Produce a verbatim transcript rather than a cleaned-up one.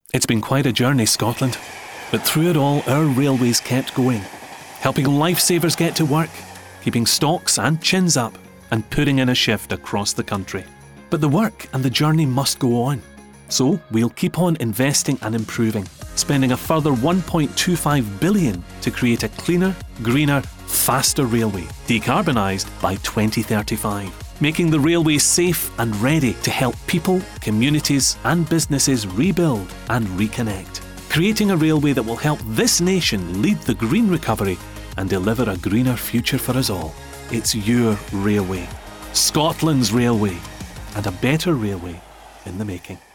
It's been quite a journey, Scotland, but through it all our railways kept going, helping lifesavers get to work, keeping stocks and chins up, and putting in a shift across the country. But the work and the journey must go on. So we'll keep on investing and improving, spending a further one point two five billion dollars to create a cleaner, greener, faster railway, decarbonised by twenty thirty-five, making the railway safe and ready to help people, communities and businesses rebuild and reconnect. Creating a railway that will help this nation lead the green recovery and deliver a greener future for us all. It's your railway, Scotland's railway, and a better railway in the making.